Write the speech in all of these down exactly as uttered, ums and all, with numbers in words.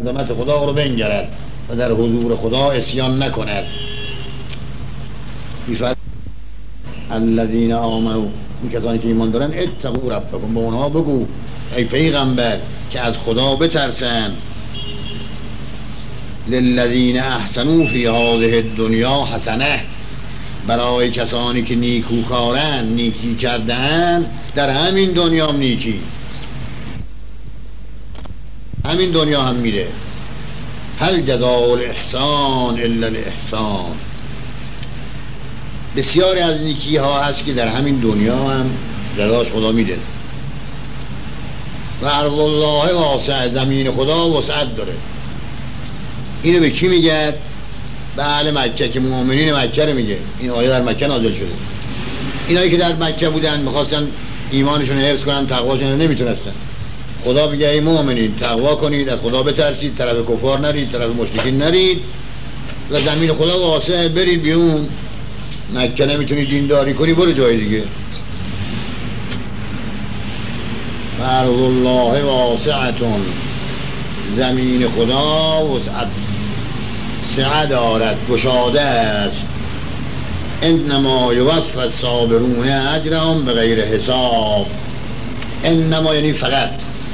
عظمت خدا رو بنگرد و در حضور خدا عصیان نکند. بیفر الذین آمنوا، این کسانی که ایمان دارن، اتقوا ربکم، به اونها بگو ای پیغمبر که از خدا بترسن. للذین احسنوا فی هذه الدنیا حسنه، برای کسانی که نیکوکارن، نیکی کردن در همین دنیا هم نیکی، همین دنیا هم میره. هل جزاء الاحسان الا الاحسان. بسیاری از نیکی ها هست که در همین دنیا هم جزاش خدا میده. و ارض الله واسع، زمین خدا وسعت داره. اینو به کی میگه؟ به اهل مکه که مؤمنین مکه رو میگه. این آیه در مکه نازل شده. اینایی که در مکه بودن میخواستن ایمانشون حفظ کنن، تقواشون رو نمیتونستن. خدا بگه ای مؤمنین تقوا کنید، از خدا بترسید، طرف کفار نرید، طرف مشرکین نرید و زمین خدا واسع، برید بیرون. مکه نمیتونی دینداری کنی، برو جای دیگه. ارض الله واسعتون، زمین خدا وسعت سعه دارد، گشاده است. انما یوفی الصابرون اجرهم بغیر حساب. انما یعنی فقط،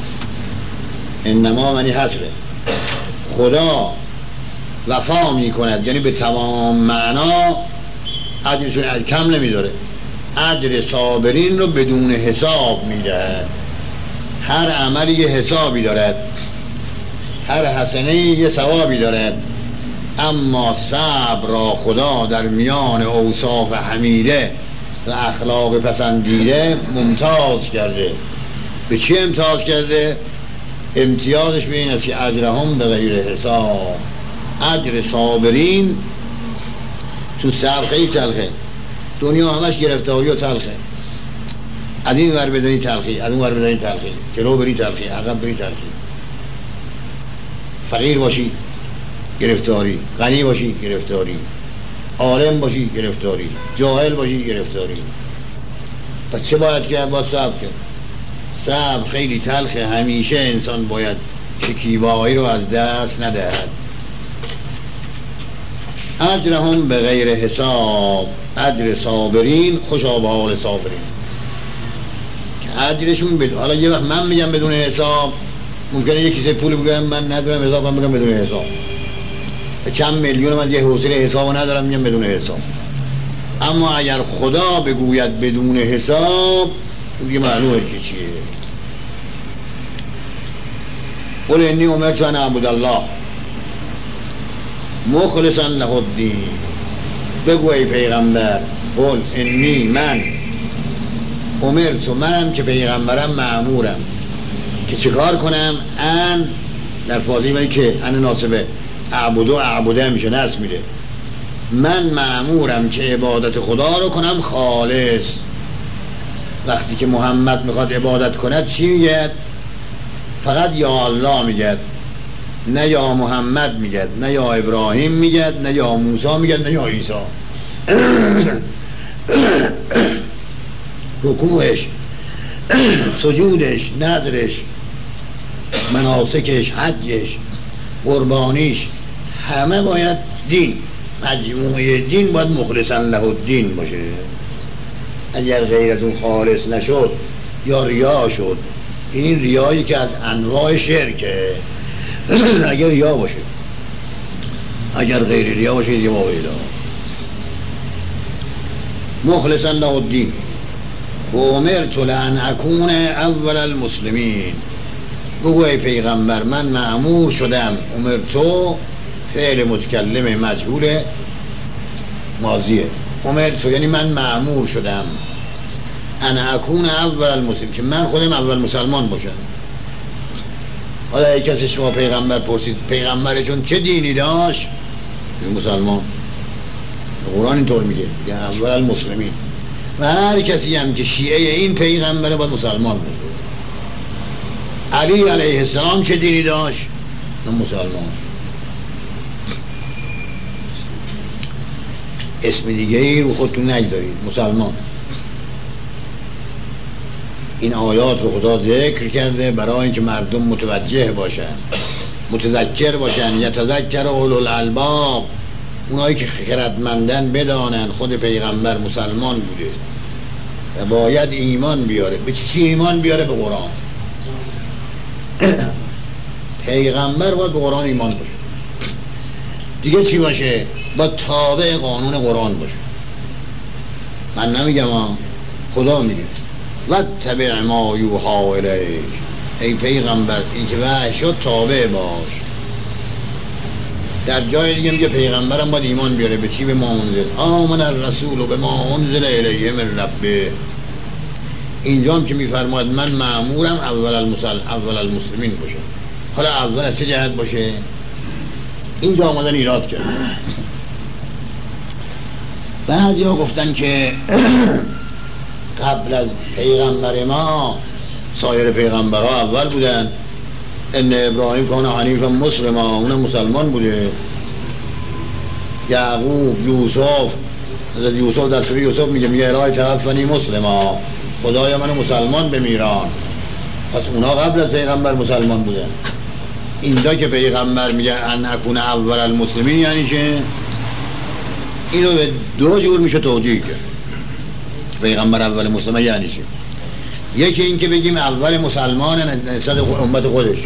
انما یعنی حصره. خدا وفا می کند، یعنی به تمام معنا اجرشون از کم نمیداره. اجر صابرین رو بدون حساب میده. هر عملی یه حسابی دارد، هر حسنه یه ثوابی دارد. اما صبر را خدا در میان اوصاف حمیده و اخلاق پسندیده ممتاز کرده. به چی امتیاز کرده؟ امتیازش به این است که اجرهم به غیر حساب. اجر صابرین، چون صبر خیلی تلخه، دنیا همش گرفتاری و تلخه. از این ور بزنی تلخی، از اون ور بزنی تلخی، جلو بری تلخی، عقب بری تلخی. فقیر باشی گرفتاری، غنی باشی گرفتاری، عالم باشی گرفتاری، جاهل باشی گرفتاری. پس چه باید کرد؟ با صبر کرد. صبر خیلی تلخه. همیشه انسان باید شکیبایی رو از دست ندهد. اجرهم به غیر حساب، اجر صابرین خوشا به حال صابرین که اجرشون بدون. حالا یه وقت من میگم بدون حساب، ممکنه یه کیسه پول بگم من ندارم حساب، من بگم بدون حساب. چند میلیون من یه حوصله حسابو ندارم میگم بدون حساب. اما اگر خدا بگوید بدون حساب، دیگه معلومه که چیه. قل انی امرت ان اعبد الله مخلصا له الدین. بگو ای پیغمبر، قل انی من امرت، منم که پیغمبرم مأمورم که چه کار کنم. ان در فارسی معنی که ان ناسبه، اعبدو اعبده میشه، نصب میده. من مأمورم که عبادت خدا رو کنم خالص. وقتی که محمد میخواد عبادت کند چی میگه؟ فقط یا الله میگه، نه یا محمد میگه، نه یا ابراهیم میگه، نه یا موسی میگه، نه یا عیسی. رکوعش، سجودش، نذرش، مناسکش، حجش، قربانیش، همه باید دین، مجموعه دین باید مخلصا له الدین باشه. اگر غیر از اون خالص نشد یا ریا شد، این ریایی که از انواع شرکه. اگر ریا باشه، اگر غیر ریا باشه دیگه مویدا. مخلصا له الدین و امرت لان اکون اول المسلمین. بگو ای پیغمبر من مأمور شدم. امرتو فعل متکلم مجهول ماضیه. امرتو یعنی من مأمور شدم. انا اکون اول المسلمین، که من خودم اول مسلمان باشم. حالا ای کسی شما پیغمبر پرسید پیغمبرشون چه دینی داشت؟ مسلمان. قرآن اینطور میگه اول المسلمین. و هر کسی هم که شیعه این پیغمبره باید مسلمان باشه. علی علیه السلام چه دینی داشت؟ مسلمان. اسم دیگه ای رو خودتون نگذارید، مسلمان. این آیات رو خدا ذکر کرده برای اینکه مردم متوجه باشن متذکر باشن. یتذکر اولو الالباب، اونایی که خردمندن بدانن خود پیغمبر مسلمان بوده و باید ایمان بیاره. به چی ایمان بیاره؟ به قرآن. پیغمبر باید به قرآن ایمان باشه. دیگه چی باشه؟ با تابع قانون قرآن باشه. من نمیگم ها، خدا میگه واتبع ما یوحی الیک، ای پیغمبر این که وحی شد تابع باش. در جای دیگه میگه پیغمبرم باید ایمان بیاره. به چی؟ به ما انزل آمن الرسول و به ما انزل الیه من ربه. اینجا هم که میفرماید من مأمورم اول المسل اول المسلمین باشه. حالا اول از چه جهت باشه؟ اینجا آمدن ایراد کرد. بعضی ها گفتن که قبل از پیغمبر ما سایر پیغمبرها اول بودن. ان ابراهیم کان حنیفا مسلما، اون مسلمان بوده. یعقوب، یوسف، حضرت یوسف در سوره یوسف میگه میگه الهی توفنی مسلما، خدایا منو مسلمان بمیران. پس اونا قبل از پیغمبر مسلمان بودن. اینجا که پیغمبر میگه ان اکون اول المسلمین یعنی چه؟ اینو به دو جور میشه توجیه کرد. پیغمبر اول مسلمان یعنی چه؟ یکی این که بگیم اول مسلمان نسبت امت خودش،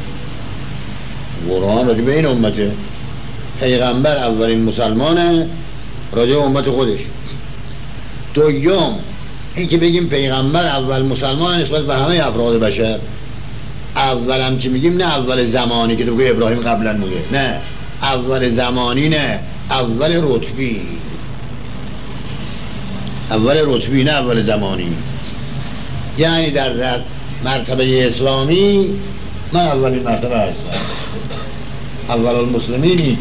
قرآن راجع به این امته، پیغمبر اولین مسلمانه راجع به امت خودش. دوم این که بگیم پیغمبر اول مسلمان نسبت به همه افراد بشر. اول هم که میگیم نه اول زمانی که تو بگه ابراهیم قبلا بوده، نه اول زمانی، نه اول رتبی. اول رتبی نه اول زمانی. یعنی در مرتبه اسلامی من اولین مرتبه هستم، اول المسلمینی.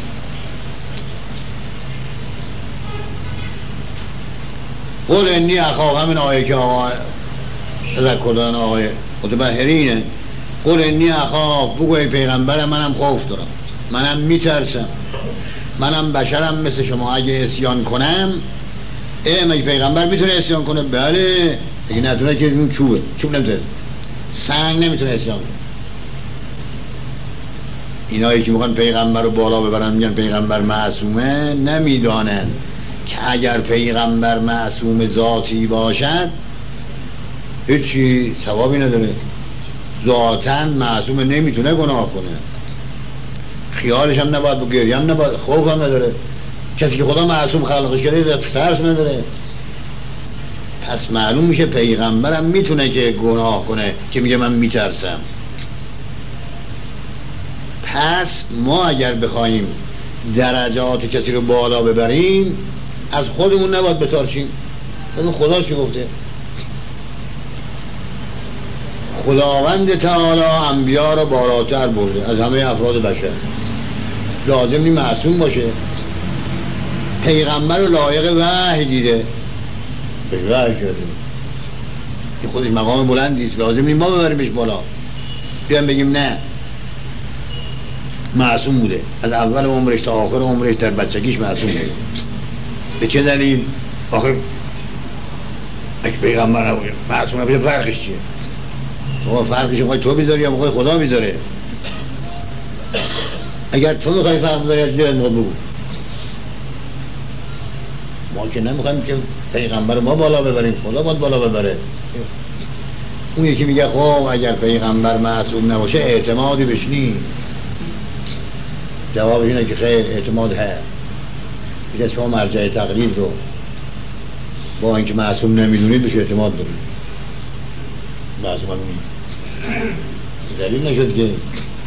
قول انی اخاف، همین آیه که آقا تذکر دادن آقای متبحرینه، قول انی اخاف، بگو ای پیغمبر منم خوف دارم، منم میترسم، منم بشرم مثل شما، اگه اسیان کنم. ای مگه پیغمبر میتونه اسیان کنه؟ بله. اگه نتونه که اون چوبه، چوب نمیتونه، سنگ نمیتونه اسیان کنه. اینایی که میخوان پیغمبر رو بالا ببرن میگن پیغمبر معصومه، نمیدانن که اگر پیغمبر معصوم ذاتی باشد هیچی ثوابی نداره. ذاتاً معصوم نمیتونه گناه کنه، خیالش هم نباید با گریه هم نباید، خوف هم نداره. کسی که خدا معصوم خلقش کرده ترس نداره. پس معلوم میشه پیغمبرم میتونه که گناه کنه که میگه من میترسم. پس ما اگر بخوایم درجات کسی رو بالا ببریم از خودمون نباید بترسیم. اون خدا چی گفته؟ خداوند تعالی انبیا رو بالاتر برده از همه افراد بشر. لازم نی معصوم باشه. پیغمبر رو لایق وحی دیده، بهش وحی کرده، این خودش مقام بلندیست، لازم نی ما ببریمش بالا بیان بگیم نه معصوم بوده، از اول عمرش تا آخر عمرش در بچگیش معصوم بوده. به چه دلیل؟ آخر اگه پیغمبر نبوده معصوم نبوده فرقش چیه؟ آقا فرقش میخوای تو بیذاری یا میخوای خدا بیذاره؟ اگر تو میخوای فرق بذاری از دیگه میخواد بگو. ما که نمیخوایم که پیغمبر ما بالا ببریم، خدا باید بالا ببره. اون یکی میگه خب اگر پیغمبر معصوم نباشه اعتمادی بشنی. جواب اینه که خیر، اعتماد هست. میگه شما مرجع تقلید رو با اینکه معصوم نمیدونید بشه اعتماد دارید. معصوم هم نید دلیل نشد که.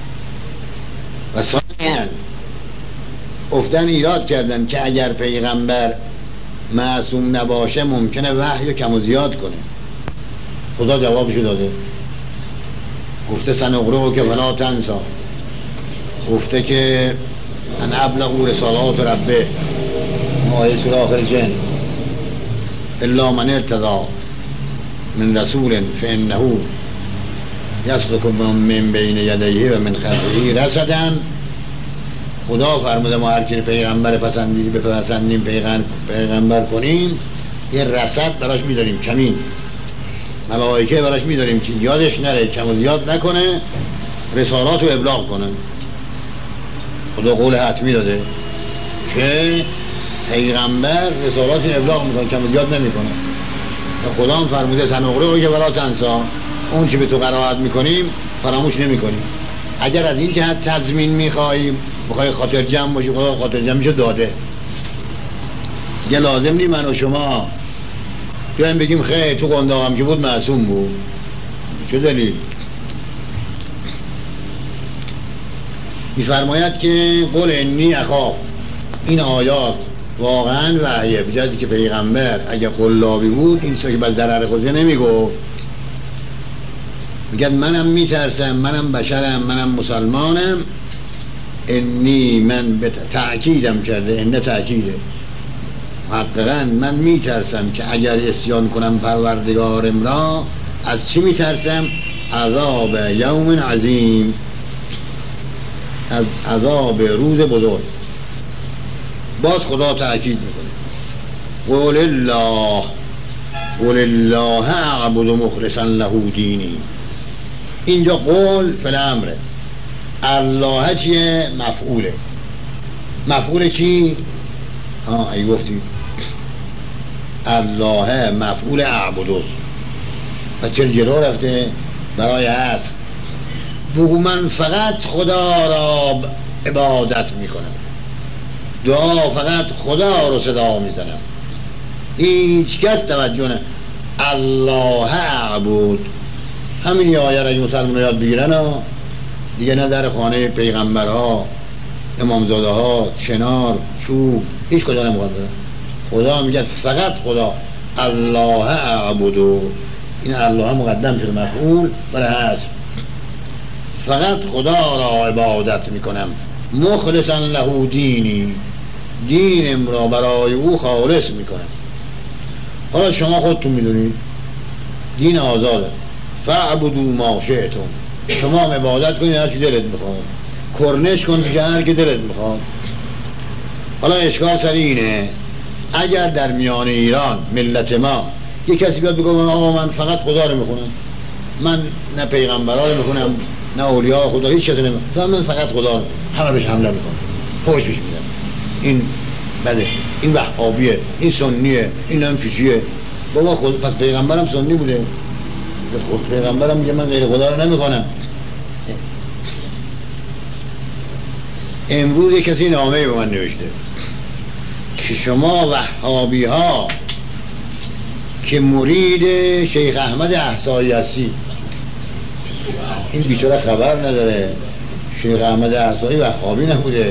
و ثانیاً افتن ایراد کردن که اگر پیغمبر معصوم نباشه ممکنه وحی کم و زیاد کنه. خدا جوابشو داده، گفته سنقرئک که فلا تنسی، گفته که ان ابلغ رسالات ربه، آیه سوره آخر جن، الا من ارتضی من رسول فانه یسلک من بین یدیه و من خلفه رصدا. خدا فرموده ما هر کی پیغمبر پسندیدی بپسندیم پیغمبر پیغمبر کنیم یه رصد براش میذاریم، کمین ملائکه براش میذاریم که یادش نره، کم و زیاد نکنه، رسالات رو ابلاغ کنه. خدا قول حتمی داده که پیغمبر رسالات رو ابلاغ میکنه، کم و زیاد نمیکنه. خدا هم فرموده سنقرئک فلا تنسی، اون چی به تو قرائت میکنیم فراموش نمیکنیم. اگر از این جهت تضمین میخوایی، میخوای خاطر جمع باشی، خدا خاطر جمع میشه داده. دیگه لازم نی من و شما بیایم بگیم خیلی تو قنداقم که بود معصوم بود. چه دلیل؟ میفرماید که قل انی اخاف، این آیات واقعا وحیه، بجازی که پیغمبر اگه قلابی بود این چیزا که با ضرر خوزه نمیگفت. میگه منم میترسم، منم بشرم، منم مسلمانم. انی من به تأکیدم کرده، انه تأکیده، حقیقا من میترسم که اگر اسیان کنم پروردگارم را. از چی میترسم؟ عذاب یوم عظیم، از عذاب روز بزرگ. باز خدا تأکید میکنه قول الله قول الله اعبد مخلصا له دینی. اینجا قول فعل امره، الله چیه؟ مفعوله. مفعول چی؟ ها ای گفتی الله مفعول اعبدوست. و چرا جلو رفته؟ برای اصل بگو من فقط خدا را عبادت میکنم، دعا فقط خدا رو صدا میزنم، هیچ کس توجه نه. الله اعبد، همین آیه را مسلمان یاد بگیرن ها دیگه، نه در خانه پیغمبرها، امامزاده ها، چنار، چوب، هیچ کجا نمیخواد برن. خدا میگه فقط خدا، الله اعبدو. این الله مقدم شده مفعول برای هست، فقط خدا را عبادت میکنم، مخلصا له دینی، دینم را برای او خالص میکنم. حالا شما خودتون میدونید دین آزاده، فاعبدوا ما شئتم، شما عبادت کنید هر چی دلت میخواد، کرنش کن پیش هر که دلت میخواد. حالا اشکال سر اینه اگر در میان ایران ملت ما یک کسی بیاد بگه آقا من فقط خدا رو میخونم، من نه پیغمبرا رو میخونم نه اولیاء خدا، هیچ کسی نمیخونم، من فقط خدا رو، همه بهش حمله میکنم، فوش بهش میدن، این بده، این وهابیه، این سنیه، این هم فیشیه. بابا خود پس پیغمبرم سنی بوده، خود پیغمبرم میگه من غیر خدا رو نمیخونم. امروز یک کسی نامه به من نوشته که شما وهابی ها که مرید شیخ احمد احصایی هستی. این بیچاره خبر نداره شیخ احمد احصایی وهابی نبوده.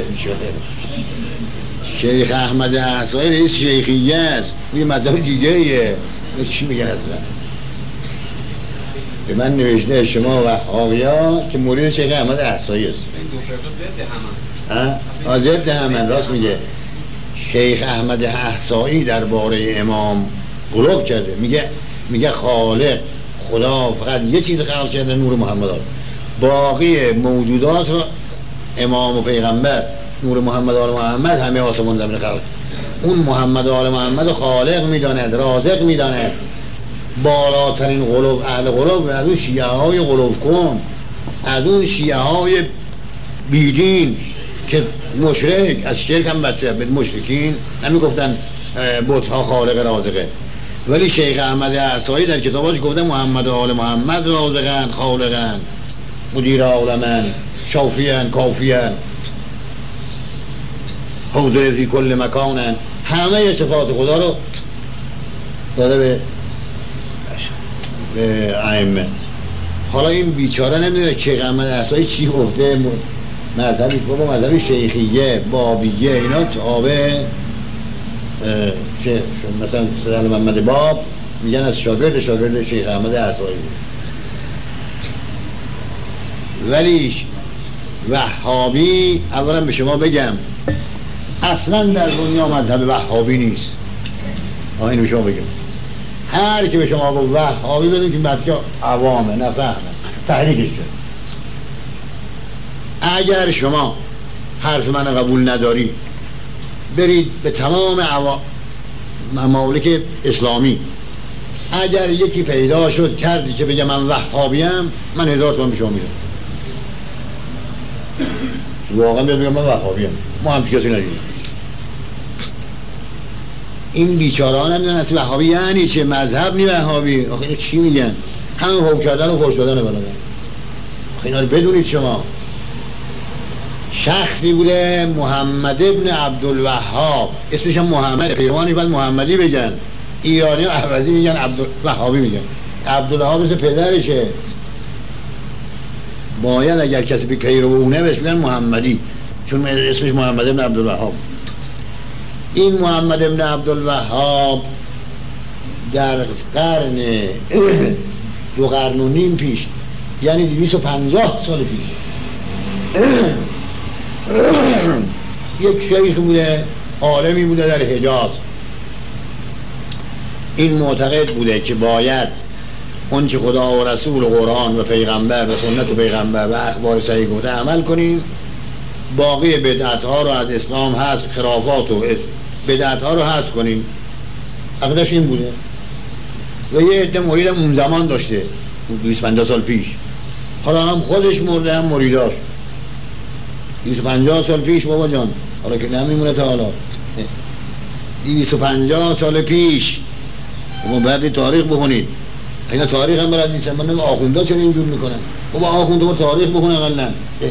شیخ احمد احصایی رئیس شیخیه است، یه مذهب دیگه ایه. چی میگن اصلا؟ به من نوشته شما وهابی ها که مرید شیخ احمد احصایی است. ها؟ ضد همن، راست میگه. شیخ احمد احصایی درباره امام غلو کرده، میگه میگه خالق خدا فقط یه چیز خلق کرده، نور محمد آل. باقی موجودات رو امام و پیغمبر، نور محمد آل محمد، همه آسمان زمین خلق. اون محمد آل محمد خالق میداند، رازق میداند. بالاترین غلو، اهل غلو از اون شیعه های غلو کن، از اون شیعه های بیدین که مشرک، از شرک هم بچه به مشرکین نمی گفتن بت ها خالق رازقه. ولی شیخ احمد احصایی در کتاباش گفته محمد و آل محمد رازقن، خالقن، مدیر عالمن، شافیان، کافیان، حاضر فی کل مکانن، همه صفات خدا رو داده به به ائمه. حالا این بیچاره نمیدونه شیخ احمد احصایی چی گفته. مذهبی بابا مذهبی شیخیه، بابیه، اینا تابع مثلا سید محمد باب میگن از شاگرد شاگرد شیخ احمد احصایی. ولی وهابی اولا به شما بگم اصلا در دنیا مذهب وهابی نیست. آه اینو به شما بگم، هر که به شما گفت وهابی بدون که بعد که عوامه نفهمه تحریکش کرد. اگر شما حرف من قبول نداری برید به تمام عوا... ممالک اسلامی، اگر یکی پیدا شد کردی که بگه من وهابیم، من هزار تومن به شما میدم. واقعا بیاد بگم من وهابیم، ما هم کسی ندیدیم. این بیچاره ها نمیدونن اصلا وهابی یعنی چه، مذهب نی وهابی. آخه اینو چی میگن؟ همین هو کردن و خوش دادن بلدن. آخه اینا رو بدونید شما. شخصی بوده محمد ابن عبدالوهاب، اسمش هم محمد، پیروانی باید محمدی بگن، ایرانی ها عوضی میگن عبدالوهابی میگن. عبدالوهاب مثل پدرشه، باید اگر کسی به پیرو اونه بهش بگن محمدی، چون اسمش محمد ابن عبدالوهاب. این محمد ابن عبدالوهاب در قرن دو قرن و نیم پیش، یعنی دویست و پنجاه سال پیش، یک شیخ بوده، عالمی بوده در حجاز. این معتقد بوده که باید اون که خدا و رسول و قرآن و پیغمبر و سنت پیغمبر و اخبار صحیح گفته عمل کنیم، باقی بدعت ها رو از اسلام هست، خرافات و بدعت ها رو هست کنیم. عقیدش این بوده و یه عده مرید اون زمان داشته، دویست و پنجاه سال پیش. حالا هم خودش مرده هم مریداش. دویست و پنجاه سال پیش بابا جان، حالا که نمیمونه تا حالا. دویست و پنجاه سال پیش ما بعد تاریخ بخونید. اینا تاریخ هم برد نیستن. من نمیم آخونده چرا اینجور میکنن؟ بابا آخونده با تاریخ بخونه اقلا.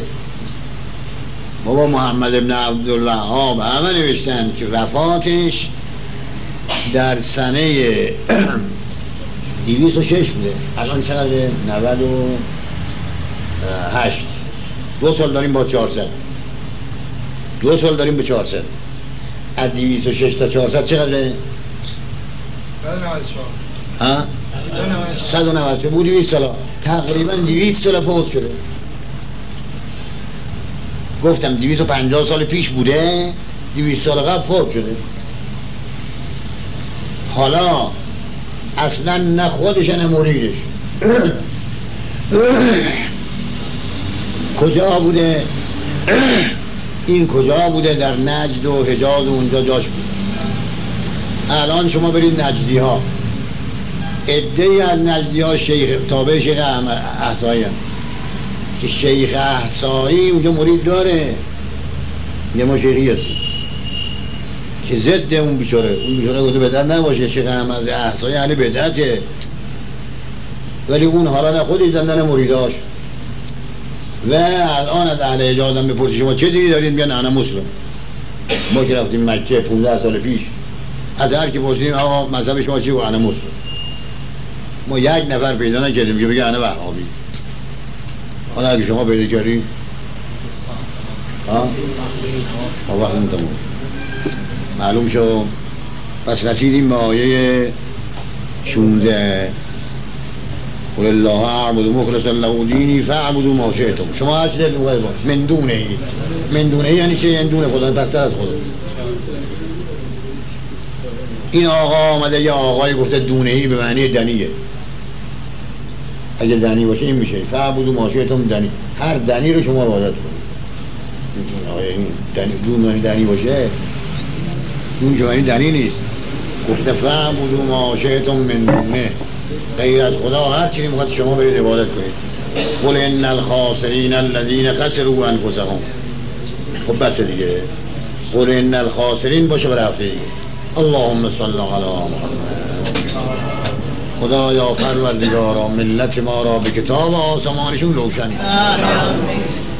بابا محمد ابن عبدالوهاب همه نوشتن که وفاتش در سنه دویست و شش بوده. الان چقدره؟ نود و هشت. دو سال داریم با چهارصد. دو سال داریم به چهارصد. از دویست و شش تا چهارصد چقدره؟ صد و نود و چهار. ها؟ صد و نود و چهار. بود دویست سالا. تقریبا دویست سال فوت شده. گفتم دویست و پنجاه سال پیش بوده، دویست سال قبل فوت شده. حالا اصلا نه خودش نه مریدش کجا بوده؟ این کجا بوده؟ در نجد و حجاز و اونجا جاش بوده. الان شما برید نجدی ها، عده‌ای از نجدی ها شیخ تابع شیخ احصایی هم که شیخ احصایی اونجا مرید داره، یه ما شیخی هستیم که ضد اون بیچاره. اون بیچاره گفته بدعت نباشه، شیخ احمد احصایی اهل بدعته، ولی اون حالا نه خودی زندن مریداش. و الان از اهل حجاز هم بپرسی شما چه دینی دارید؟ میگن انا مسلم. ما که رفتیم مکه پانزده سال پیش، از هر کی پرسیدیم آقا مذهب شما چیه؟ انا مسلم. ما یک نفر پیدا نکردیم که بگه انا وهابی. حالا اگه شما پیدا کردید ها شما وقت تموم معلوم شو. پس رسیدیم به آیه شانزده. قل الله اعبد مخلصا له دینی فاعبدوا ما شئتم. شما هر چی دلتون بخواد باش. من دونه. من دونه یعنی چه؟ یعنی دون خدا، پس از خدا. این آقا آمده یه آقای گفته دونه‌ای به معنی دنیه. اگه دنی باشه این میشه فاعبدوا ما شئتم. دنی، هر دنی رو شما عبادت کنید. این دنی دون معنی دنی باشه، دون که معنی دنی نیست. گفته فاعبدوا ما شئتم من دونه، غیر از خدا هر چیزی میخواد شما برید عبادت کنید. قل ان الخاسرین الذین خسروا انفسهم. خب بس دیگه. قل ان الخاسرین باشه برای هفته دیگه. اللهم صل علی محمد. خدایا پروردگارا ملت ما را به کتاب آسمانشون روشنی.